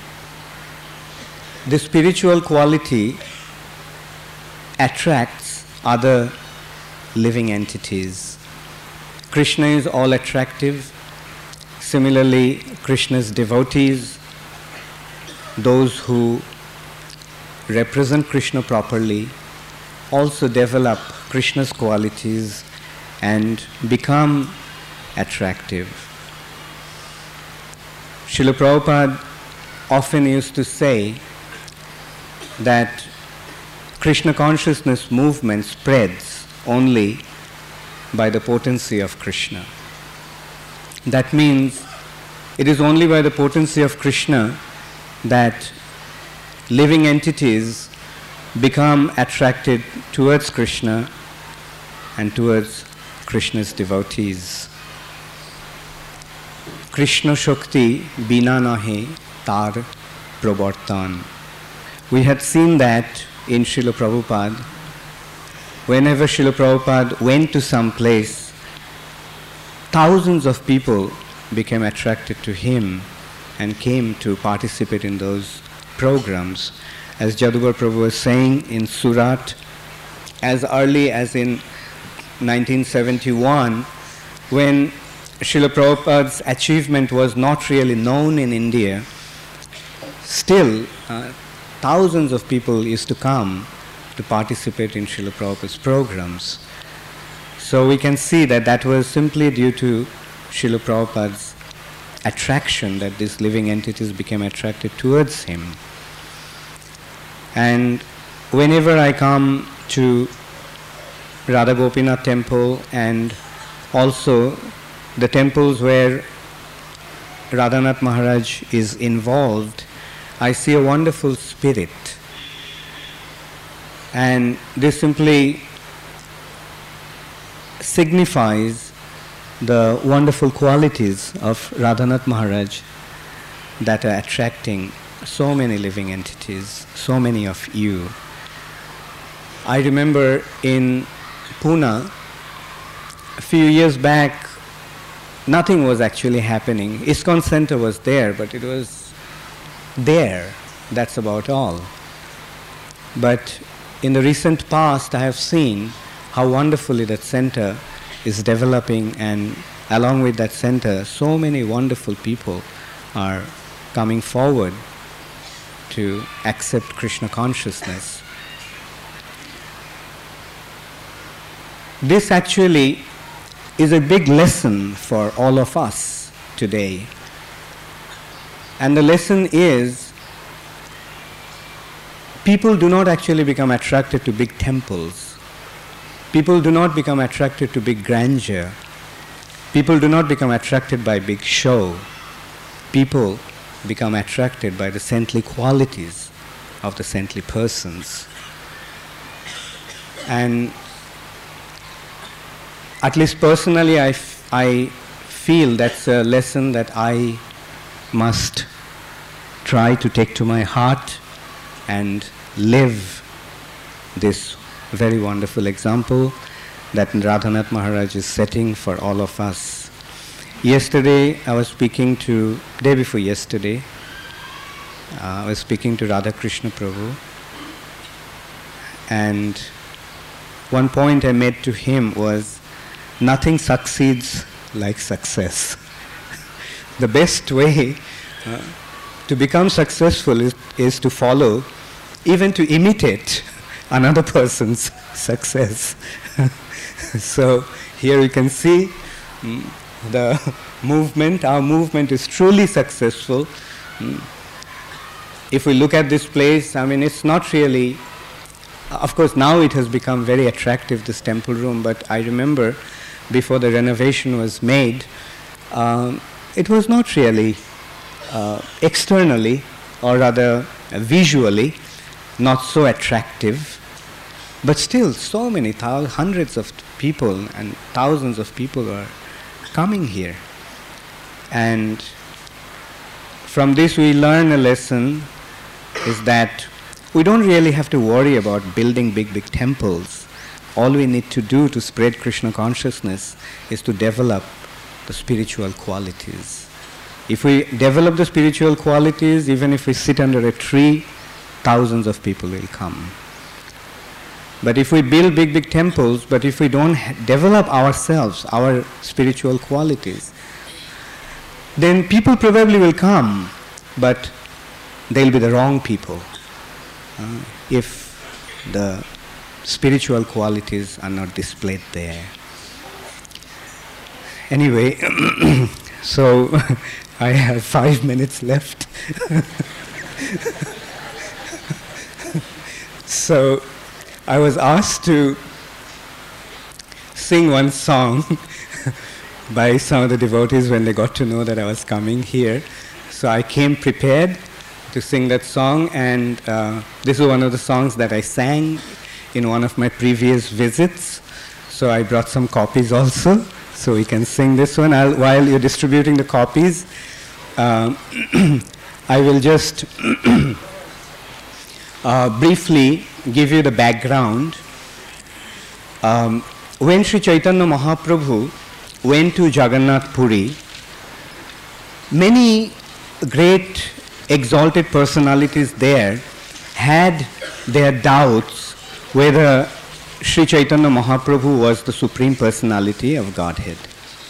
the spiritual quality attracts other living entities. Krishna is all attractive. Similarly, Krishna's devotees, those who represent Krishna properly, also develop Krishna's qualities and become attractive. Srila Prabhupada often used to say that Krishna consciousness movement spreads only by the potency of Krishna. That means it is only by the potency of Krishna that living entities become attracted towards Krishna and towards Krishna's devotees. Krishna Shakti bina nahi tar pravartan. We had seen that in Srila Prabhupada. Whenever Srila Prabhupada went to some place, thousands of people became attracted to him and came to participate in those programs. As Jadubar Prabhu was saying, in Surat, as early as in nineteen seventy-one, when Srila Prabhupada's achievement was not really known in India, still uh, thousands of people used to come to participate in Srila Prabhupada's programs. So we can see that that was simply due to Srila Prabhupada's attraction, that these living entities became attracted towards him. And whenever I come to Radha Gopinath temple and also the temples where Radhanath Maharaj is involved, I see a wonderful spirit. And this simply signifies the wonderful qualities of Radhanath Maharaj that are attracting so many living entities, so many of you. I remember in Pune, a few years back, nothing was actually happening. ISKCON Center was there, but it was there. That's about all. But in the recent past, I have seen how wonderfully that center is developing, and along with that center, so many wonderful people are coming forward to accept Krishna consciousness. This actually is a big lesson for all of us today. And the lesson is, people do not actually become attracted to big temples. People do not become attracted to big grandeur. People do not become attracted by big show. People become attracted by the saintly qualities of the saintly persons. And at least personally, I, f- I feel that's a lesson that I must try to take to my heart and live this very wonderful example that Radhanath Maharaj is setting for all of us. Yesterday, I was speaking to, day before yesterday, uh, I was speaking to Radha Krishna Prabhu, and one point I made to him was, nothing succeeds like success. The best way uh, to become successful is, is to follow, even to imitate another person's success. So here you can see mm, the movement, our movement is truly successful. Mm. If we look at this place, I mean, it's not really, of course now it has become very attractive, this temple room, but I remember before the renovation was made, um, it was not really uh, externally, or rather uh, visually, not so attractive. But still, so many, thou- hundreds of people and thousands of people are coming here. And from this we learn a lesson, is that we don't really have to worry about building big, big temples. All we need to do to spread Krishna consciousness is to develop the spiritual qualities. If we develop the spiritual qualities, even if we sit under a tree, thousands of people will come. But if we build big, big temples, but if we don't ha- develop ourselves, our spiritual qualities, then people probably will come, but they'll be the wrong people. Uh, if the spiritual qualities are not displayed there. Anyway, so I have five minutes left. So I was asked to sing one song by some of the devotees when they got to know that I was coming here. So I came prepared to sing that song, and uh, this is one of the songs that I sang in one of my previous visits. So I brought some copies also, so we can sing this one. I'll, while you're distributing the copies, uh, I will just uh, briefly give you the background. Um, when Sri Chaitanya Mahaprabhu went to Jagannath Puri, many great exalted personalities there had their doubts whether Sri Chaitanya Mahaprabhu was the Supreme Personality of Godhead.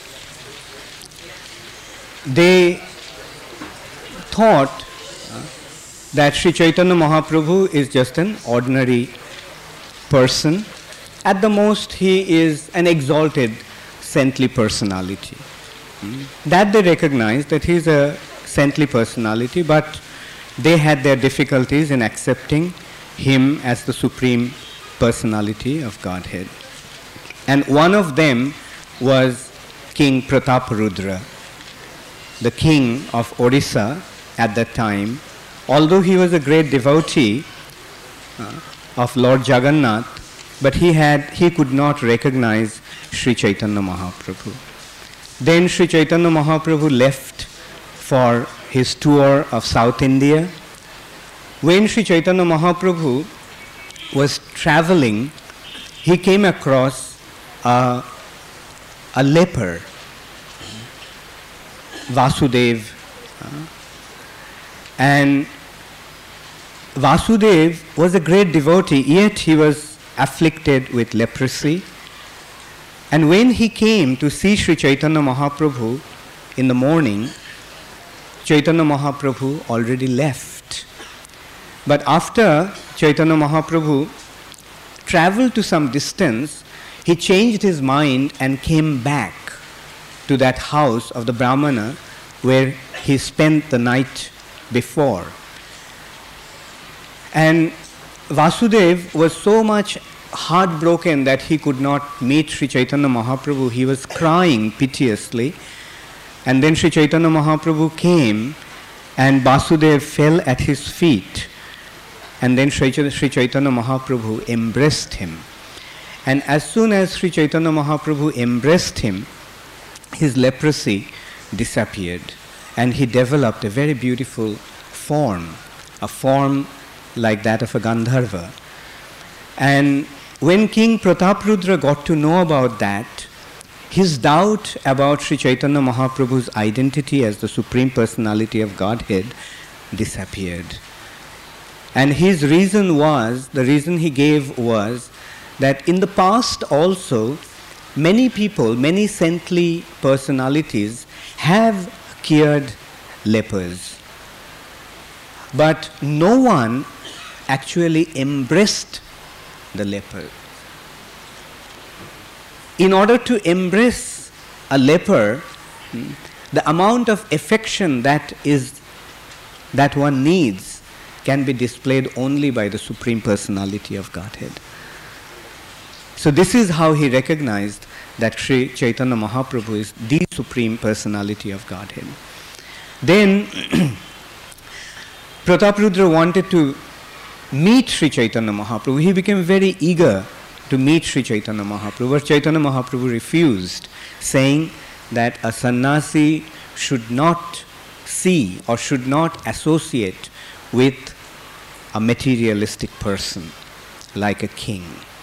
They thought uh, that Sri Chaitanya Mahaprabhu is just an ordinary person. At the most, he is an exalted saintly personality. Mm. That they recognized that he is a saintly personality, but they had their difficulties in accepting him as the Supreme Personality of Godhead. And one of them was King Prataparudra, the king of Orissa at that time. Although he was a great devotee uh, of Lord Jagannath, but he had he could not recognize Sri Chaitanya Mahaprabhu. Then Sri Chaitanya Mahaprabhu left for his tour of South India. When Sri Chaitanya Mahaprabhu was traveling, he came across a, a leper, Vasudev. And Vasudev was a great devotee, yet he was afflicted with leprosy. And when he came to see Sri Chaitanya Mahaprabhu in the morning, Chaitanya Mahaprabhu already left. But after Chaitanya Mahaprabhu traveled to some distance, he changed his mind and came back to that house of the Brahmana where he spent the night before. And Vasudev was so much heartbroken that he could not meet Sri Chaitanya Mahaprabhu. He was crying piteously. And then Sri Chaitanya Mahaprabhu came and Vasudev fell at his feet. And then Sri Chaitanya Mahaprabhu embraced him. And as soon as Sri Chaitanya Mahaprabhu embraced him, his leprosy disappeared. And he developed a very beautiful form, a form like that of a Gandharva. And when King Prataprudra got to know about that, his doubt about Sri Chaitanya Mahaprabhu's identity as the Supreme Personality of Godhead disappeared. And his reason was, the reason he gave was that in the past also, many people, many saintly personalities have cured lepers. But no one actually embraced the leper. In order to embrace a leper, the amount of affection that is that one needs can be displayed only by the Supreme Personality of Godhead. So this is how he recognized that Sri Chaitanya Mahaprabhu is the Supreme Personality of Godhead. Then Prataprudra wanted to meet Sri Chaitanya Mahaprabhu. He became very eager to meet Sri Chaitanya Mahaprabhu, but Chaitanya Mahaprabhu refused, saying that a sannyasi should not see or should not associate with a materialistic person like a king.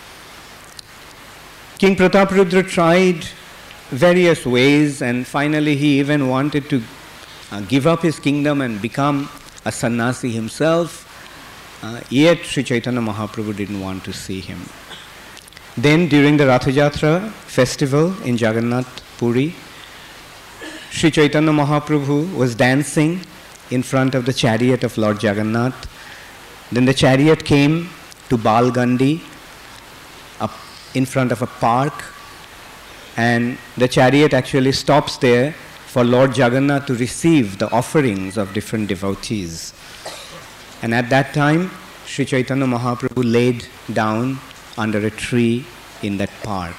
King Prataprudra tried various ways, and finally he even wanted to uh, give up his kingdom and become a sannyasi himself. Uh, yet Sri Chaitanya Mahaprabhu didn't want to see him. Then during the Ratha Jatra festival in Jagannath Puri, Sri Chaitanya Mahaprabhu was dancing in front of the chariot of Lord Jagannath. Then the chariot came to Balgandi, up in front of a park, and the chariot actually stops there for Lord Jagannath to receive the offerings of different devotees. And at that time, Sri Chaitanya Mahaprabhu laid down under a tree in that park.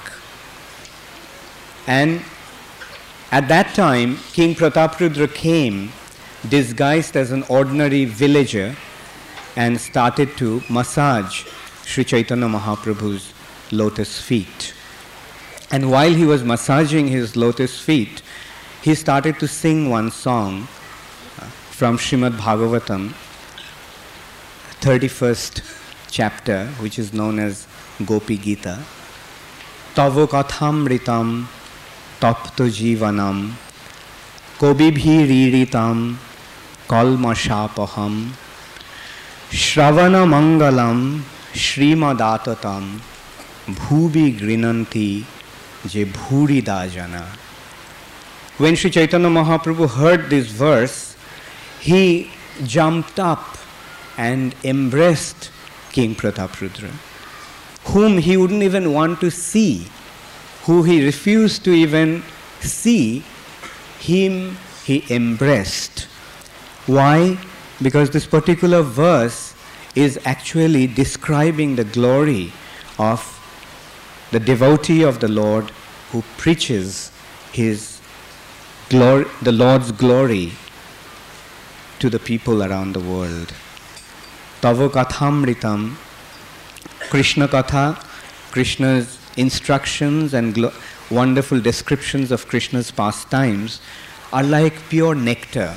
And at that time, King Prataprudra came disguised as an ordinary villager and started to massage Sri Chaitanya Mahaprabhu's lotus feet. And while he was massaging his lotus feet, he started to sing one song from Srimad Bhagavatam, thirty-first chapter, which is known as Gopi Gita. Tavo kathamritam tapto jivanam kobibhi riritam kalmashapaham shravana mangalam shrimadatatam bhubi grinanti je bhurida jana. When Sri Chaitanya Mahaprabhu heard this verse, he jumped up and embraced King Prataprudra, whom he wouldn't even want to see, who he refused to even see, him he embraced. Why? Because this particular verse is actually describing the glory of the devotee of the Lord who preaches his glory, the Lord's glory to the people around the world. Tavo kathamritam, Krishna Katha, Krishna's instructions and glo- wonderful descriptions of Krishna's pastimes are like pure nectar.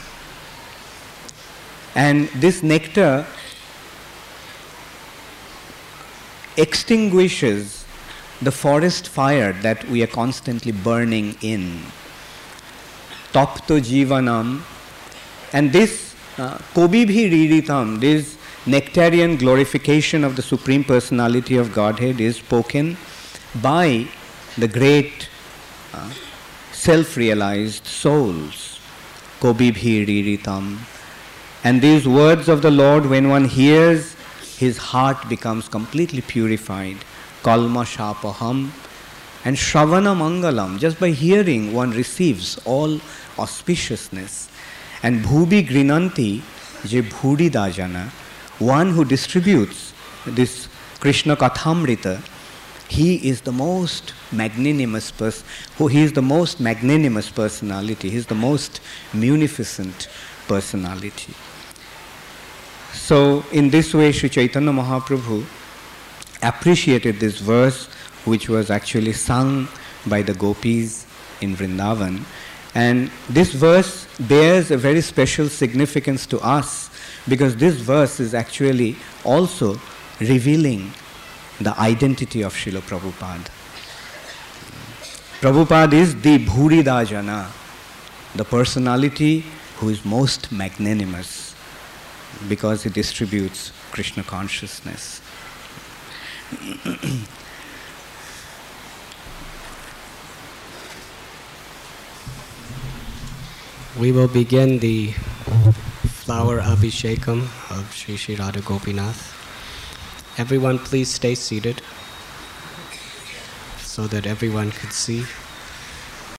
And this nectar extinguishes the forest fire that we are constantly burning in. Tapto jivanam. And this uh, kobibhi riritam, this nectarian glorification of the Supreme Personality of Godhead is spoken by the great uh, self-realized souls. Kobibhiriritam. And these words of the Lord, when one hears, his heart becomes completely purified. Kalma shapaham. And Shravana Mangalam, just by hearing one receives all auspiciousness. And Bhubi Grinanti je Bhudi Dajana, one who distributes this Krishna Kathamrita, he is the most magnanimous person, who he is the most magnanimous personality, he is the most munificent personality. So in this way Sri Chaitanya Mahaprabhu appreciated this verse, which was actually sung by the gopis in Vrindavan. And this verse bears a very special significance to us, because this verse is actually also revealing the identity of Srila Prabhupada. Prabhupada is the Bhurida Jana, the personality who is most magnanimous, because he distributes Krishna consciousness. We will begin the flower abhishekam of Sri Sri Radha Gopinath. Everyone please stay seated so that everyone could see.